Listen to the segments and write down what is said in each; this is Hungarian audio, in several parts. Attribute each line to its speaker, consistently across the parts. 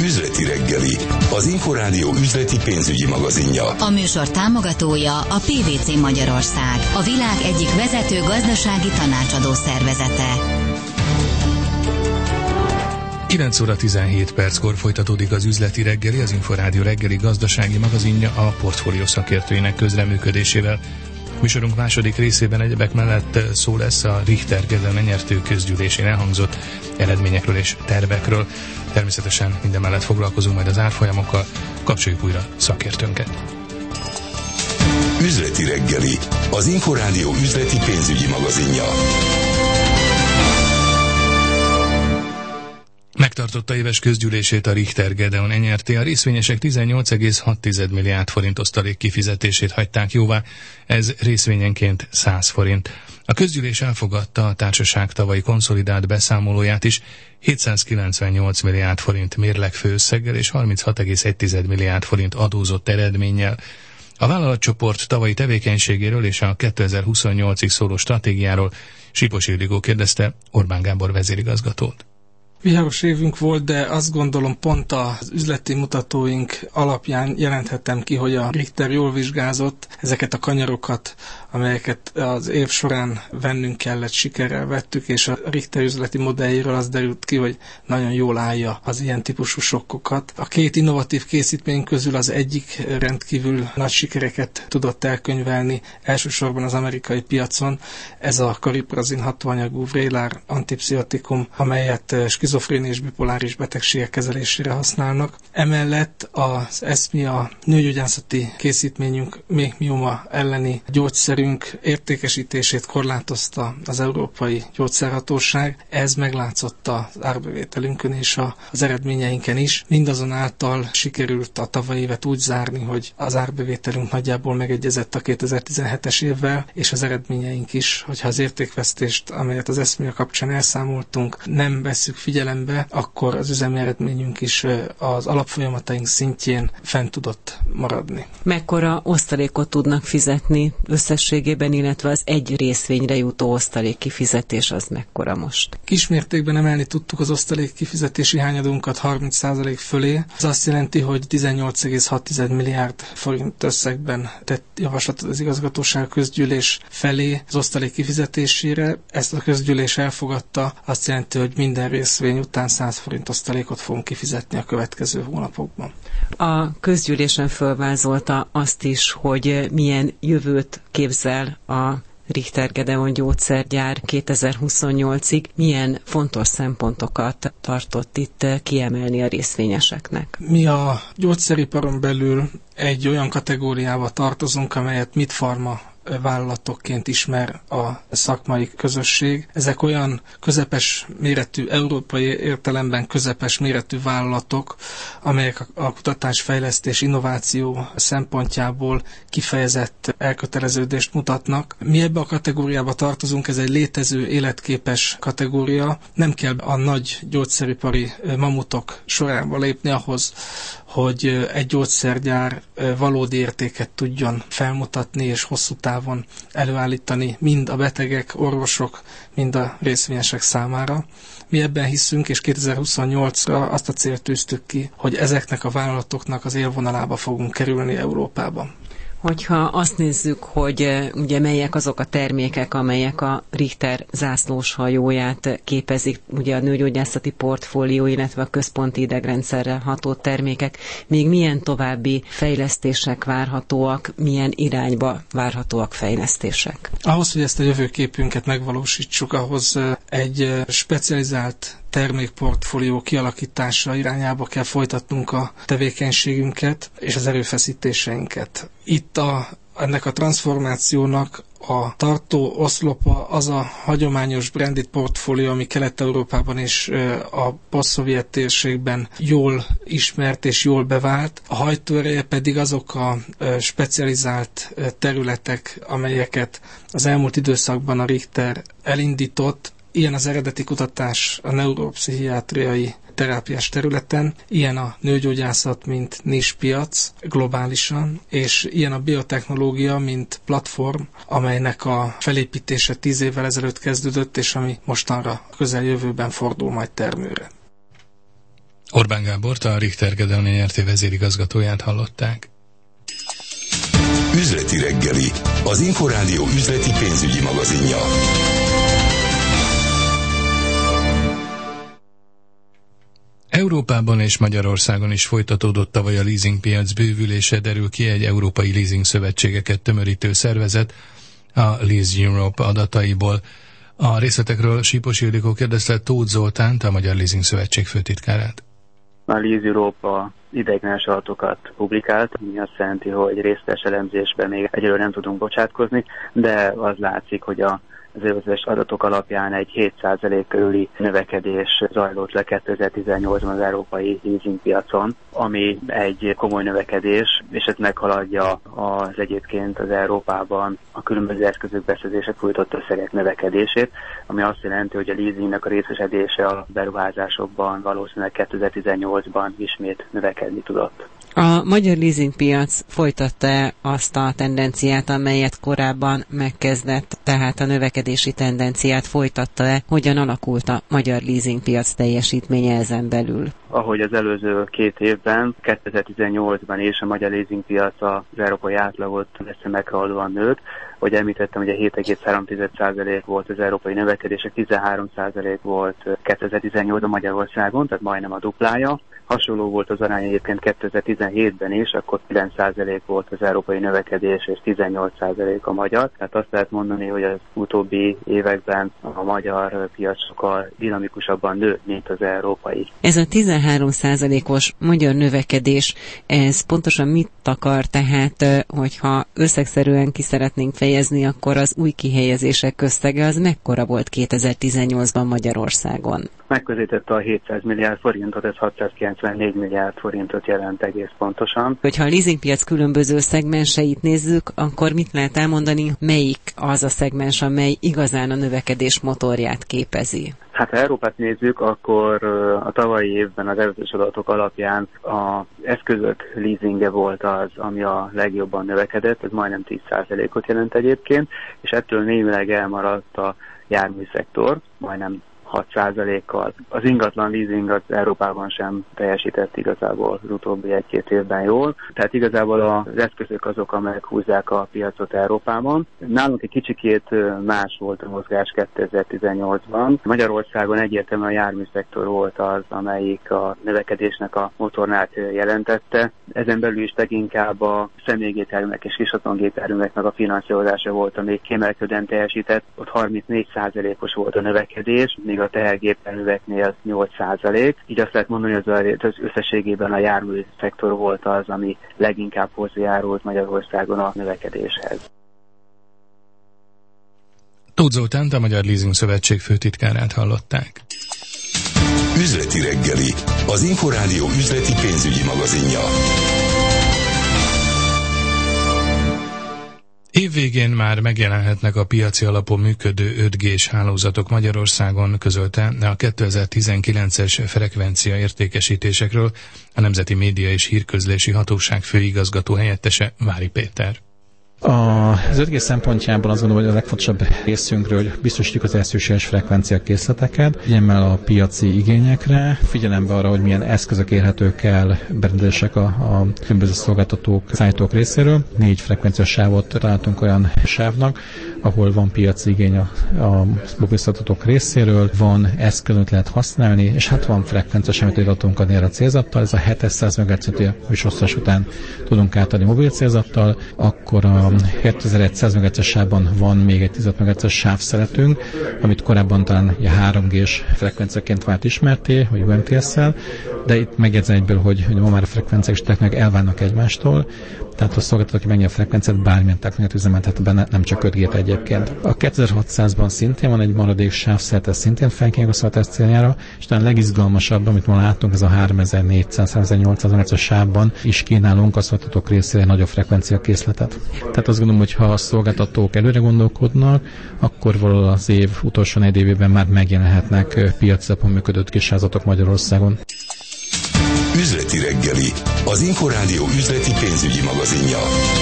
Speaker 1: Üzleti reggeli, az Inforádió üzleti pénzügyi magazinja.
Speaker 2: A műsor támogatója a PwC Magyarország, a világ egyik vezető gazdasági tanácsadó szervezete.
Speaker 3: 9 óra 17 perckor folytatódik az üzleti reggeli, az Inforádió reggeli gazdasági magazinja a portfólió szakértőinek közreműködésével. Műsorunk második részében egyebek mellett szó lesz a Richter Gedeon nyertő közgyűlésén elhangzott eredményekről és tervekről. Természetesen minden mellett foglalkozunk majd az árfolyamokkal, kapcsoljuk újra szakértőnket.
Speaker 1: Üzleti reggeli, az Inforádió üzleti pénzügyi magazinja.
Speaker 3: Megtartotta éves közgyűlését a Richter Gedeon NRT, a részvényesek 18,6 milliárd forint osztalék kifizetését hagyták jóvá, ez részvényenként 100 forint. A közgyűlés elfogadta a társaság tavalyi konszolidált beszámolóját is, 798 milliárd forint mérlegfőösszeggel és 36,1 milliárd forint adózott eredménnyel. A vállalatcsoport tavalyi tevékenységéről és a 2028-ig szóló stratégiáról Sipos Ildikó kérdezte Orbán Gábor vezérigazgatót.
Speaker 4: Viharos évünk volt, de azt gondolom pont az üzleti mutatóink alapján jelenthetem ki, hogy a Richter jól vizsgázott, ezeket a kanyarokat, amelyeket az év során vennünk kellett, sikerrel vettük, és a Richter üzleti modelljéről az derült ki, hogy nagyon jól állja az ilyen típusú sokkokat. A két innovatív készítmény közül az egyik rendkívül nagy sikereket tudott elkönyvelni, elsősorban az amerikai piacon, ez a kariprazin hatóanyagú Vraylar antipszichotikum, amelyet skizofrénia és bipoláris betegségek kezelésére használnak. Emellett az ESMIA nőgyógyászati készítményünk méhmioma elleni gyógyszerünk értékesítését korlátozta az Európai Gyógyszerhatóság. Ez meglátszott az árbevételünkön és az eredményeinken is. Mindazonáltal sikerült a tavalyi évet úgy zárni, hogy az árbevételünk nagyjából megegyezett a 2017-es évvel, és az eredményeink is, hogyha az értékvesztést, amelyet az ESMIA kapcsán elszámoltunk, nem vesszük figyelembe, akkor az üzemi eredményünk is az alapfolyamataink szintjén fent tudott maradni.
Speaker 5: Mekkora osztalékot tudnak fizetni összességében, illetve az egy részvényre jutó osztalék kifizetés az mekkora most?
Speaker 4: Kismértékben emelni tudtuk az osztalék kifizetési hányadunkat 30% fölé. Ez azt jelenti, hogy 18,6 milliárd forint összegben tett javaslatot az igazgatóság közgyűlés felé az osztalék kifizetésére. Ezt a közgyűlés elfogadta, azt jelenti, hogy minden részvény után 100 forint osztalékot fogunk kifizetni a következő hónapokban.
Speaker 5: A közgyűlésen fölvázolta azt is, hogy milyen jövőt képzel a Richter Gedeon gyógyszergyár 2028-ig, milyen fontos szempontokat tartott itt kiemelni a részvényeseknek.
Speaker 4: Mi a gyógyszeriparon belül egy olyan kategóriába tartozunk, amelyet Midpharma vállalatokként ismer a szakmai közösség. Ezek olyan közepes méretű, európai értelemben közepes méretű vállalatok, amelyek a kutatásfejlesztés, innováció szempontjából kifejezett elköteleződést mutatnak. Mi ebbe a kategóriába tartozunk, ez egy létező, életképes kategória. Nem kell a nagy gyógyszeripari mamutok sorába lépni ahhoz, hogy egy gyógyszergyár valódi értéket tudjon felmutatni és hosszú távon előállítani mind a betegek, orvosok, mind a részvényesek számára. Mi ebben hiszünk, és 2028-ra azt a célt tűztük ki, hogy ezeknek a vállalatoknak az élvonalába fogunk kerülni Európában.
Speaker 5: Hogyha azt nézzük, hogy ugye melyek azok a termékek, amelyek a Richter zászlós hajóját képezik, ugye a nőgyógyászati portfólió, illetve a központi idegrendszerrel ható termékek, még milyen további fejlesztések várhatóak, milyen irányba várhatóak fejlesztések?
Speaker 4: Ahhoz, hogy ezt a jövőképünket megvalósítsuk, ahhoz egy specializált termékportfólió kialakítása irányába kell folytatnunk a tevékenységünket és az erőfeszítéseinket. Itt ennek a transformációnak a tartó oszlopa az a hagyományos branded portfólió, ami Kelet-Európában és a posztszovjet térségben jól ismert és jól bevált. A hajtóereje pedig azok a specializált területek, amelyeket az elmúlt időszakban a Richter elindított. Ilyen az eredeti kutatás a neuropszichiátriai terápiás területen, ilyen a nőgyógyászat, mint niche-piac globálisan, és ilyen a biotechnológia, mint platform, amelynek a felépítése 10 évvel ezelőtt kezdődött, és ami mostanra közeljövőben fordul majd termőre.
Speaker 3: Orbán Gábort, a Richter Gedeon Nyrt. Vezérigazgatóját hallották.
Speaker 1: Üzleti reggeli, az Inforádió üzleti pénzügyi magazinja.
Speaker 3: Európában és Magyarországon is folytatódott tavaly a leasingpiac bővülése, derül ki egy európai leasing szövetségeket tömörítő szervezet, a Lease Europe adataiból. A részletekről Sípos Ildikó kérdezte Tóth Zoltánt, a Magyar Leasing Szövetség főtitkárát.
Speaker 6: A Lease Europe ideiglenes adatokat publikált, ami azt jelenti, hogy részletes elemzésben még egyelőre nem tudunk bocsátkozni, de az látszik, hogy az előzetes adatok alapján egy 7% körüli növekedés zajlott le 2018-ban az európai leasingpiacon, ami egy komoly növekedés, és ez meghaladja az egyébként az Európában a különböző eszközök beszerzések fújtott összegek növekedését, ami azt jelenti, hogy a leasingnek a részesedése a beruházásokban valószínűleg 2018-ban ismét növekedni tudott.
Speaker 5: A magyar leasingpiac folytatta azt a tendenciát, amelyet korábban megkezdett, tehát a növekedési tendenciát folytatta-e? Hogyan alakult a magyar leasingpiac teljesítménye ezen belül?
Speaker 6: Ahogy az előző 2 évben, 2018-ban is a magyar leasingpiac az európai átlagot messze meghaladóan nőtt. Ahogy említettem, ugye 7,3% volt az európai növekedés, 13% volt 2018-ban Magyarországon, tehát majdnem a duplája. Hasonló volt az arány egyébként 2017-ben is, akkor 9% volt az európai növekedés, és 18% a magyar. Tehát azt lehet mondani, hogy az utóbbi években a magyar piac sokkal dinamikusabban nő, mint az európai.
Speaker 5: Ez a 13%-os magyar növekedés, ez pontosan mit akar? Tehát, hogyha összegszerűen ki szeretnénk fejezni, akkor az új kihelyezések összege az mekkora volt 2018-ban Magyarországon?
Speaker 6: Megközelítette a 700 milliárd forintot, ez 694 milliárd forintot jelent egész pontosan.
Speaker 5: Hogyha a leasingpiac különböző szegmenseit nézzük, akkor mit lehet elmondani, melyik az a szegmens, amely igazán a növekedés motorját képezi?
Speaker 6: Hát ha Európát nézzük, akkor a tavalyi évben az előzetes adatok alapján az eszközök leasingje volt az, ami a legjobban növekedett, ez majdnem 10%-ot jelent egyébként, és ettől némileg elmaradt a járműszektor, majdnem 6%-kal. Az ingatlan leasing az Európában sem teljesített igazából az utóbbi 1-2 évben jól. Tehát igazából az eszközök azok, amelyek húzzák a piacot Európában. Nálunk egy kicsikét más volt a mozgás 2018-ban. Magyarországon egyértelműen a járműszektor volt az, amelyik a növekedésnek a motornát jelentette. Ezen belül is leginkább a személygépjárművek és kisatongépjárműveknek a finanszírozása volt, ami kiemelkedően teljesített. Ott 34%-os volt a növekedés, még a tehergépjárműveknél 8%. Így azt lehet mondani, hogy az összességében a jármű szektor volt az, ami leginkább hozzájárult Magyarországon a növekedéshez.
Speaker 3: Tóth Zoltánt, a Magyar Leasing Szövetség főtitkárát hallották.
Speaker 1: Üzleti reggeli, az Inforádió üzleti pénzügyi magazinja.
Speaker 3: Évvégén már megjelenhetnek a piaci alapon működő 5G-s hálózatok Magyarországon, közölte a 2019-es frekvencia értékesítésekről a Nemzeti Média és Hírközlési Hatóság főigazgató helyettese Vári Péter.
Speaker 7: Az 5G szempontjából azt gondolom, hogy a legfontosabb részünkről, hogy biztosítjuk az elsőséges frekvencia készleteket, figyelemmel a piaci igényekre, figyelembe arra, hogy milyen eszközök érhetők el berendezések a különböző szolgáltatók, szállítók részéről. 4 frekvenciás sávot találtunk olyan sávnak, ahol van piaci igény a mobilszolgáltatók részéről, van eszköz, amit lehet használni, és hát van frekvenciás, amit adatunk adni erre a célzattal. Ez a 700 MHz műsorosztás után tudunk átadni mobil célzattal, akkor a 7100 MHz sávban van még egy 10 MHz sávszeletünk, amit korábban talán 3G-s frekvenciaként vált ismerté, vagy UMTS-szel, de itt megjegyzem egyből, hogy ma már a frekvenciák és technikák elválnak egymástól, tehát a szolgáltató, aki megnyilván a frekvenciát, bármilyen technikát üzemeltet benne, nem csak 5G-t egyébként. A 2600-ban szintén van egy maradék sávszelet, ez szintén felkínáljuk a szolgáltatás céljára, és talán legizgalmasabb, amit ma látunk, ez a 3400-3800 MHz sávban is kínálunk a szolgáltatók részére nagyobb frekvencia készletet. Tehát azt gondolom, hogy ha a szolgáltatók előre gondolkodnak, akkor valahol az év utolsó 4 évében már megjelenhetnek piaci alapon működő kisházatok Magyarországon.
Speaker 1: Üzleti reggeli, az Inforádió üzleti pénzügyi magazinja.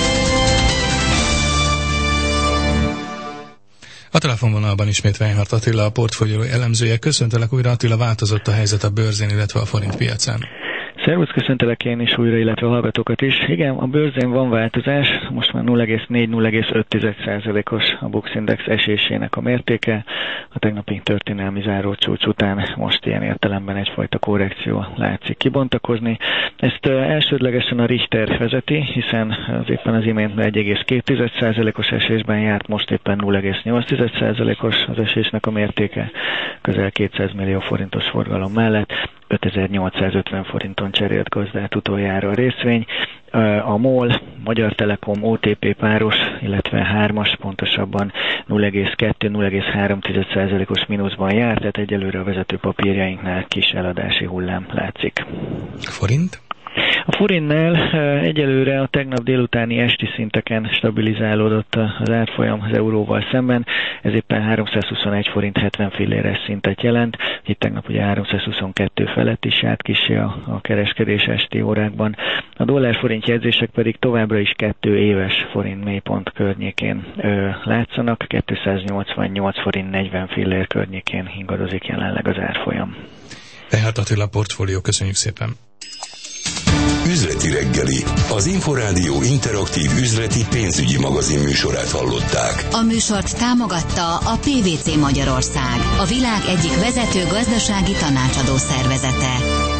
Speaker 3: A telefonvonalban ismét Reinhardt Attila, a portfólió elemzője. Köszöntelek újra, Attila, változott a helyzet a bőrzén, illetve a forint piacán?
Speaker 8: Szervusz, köszöntelek én is újra, illetve a hallgatókat is. Igen, a bőrzén van változás, most már 0,4-0,5%-os a Bux Index esésének a mértéke. A tegnapi történelmi zárócsúcs után most ilyen értelemben egyfajta korrekció látszik kibontakozni. Ezt elsődlegesen a Richter vezeti, hiszen az éppen az imént 1,2%-os esésben járt, most éppen 0,8%-os az esésnek a mértéke, közel 200 millió forintos forgalom mellett. 5850 forinton cserélt gazdát utoljára a részvény. A MOL, Magyar Telekom, OTP páros, illetve 3-as pontosabban 0,2-0,3%-os mínuszban járt, tehát egyelőre a vezető papírjainknál kis eladási hullám látszik.
Speaker 3: Forint?
Speaker 8: A forintnál egyelőre a tegnap délutáni esti szinteken stabilizálódott az árfolyam az euróval szemben, ez éppen 321 forint 70 filléres szintet jelent, itt tegnap ugye 322 felett is járt kissé a kereskedés esti órákban. A dollár-forint jegyzések pedig továbbra is 2 éves forint mélypont környékén látszanak, 288 forint 40 fillér környékén ingadozik jelenleg az árfolyam.
Speaker 3: Tehát Attila Portfólió, köszönjük szépen!
Speaker 1: Üzleti reggeli, az Inforádió interaktív üzleti pénzügyi magazin műsorát hallották.
Speaker 2: A műsort támogatta a PVC Magyarország, a világ egyik vezető gazdasági tanácsadó szervezete.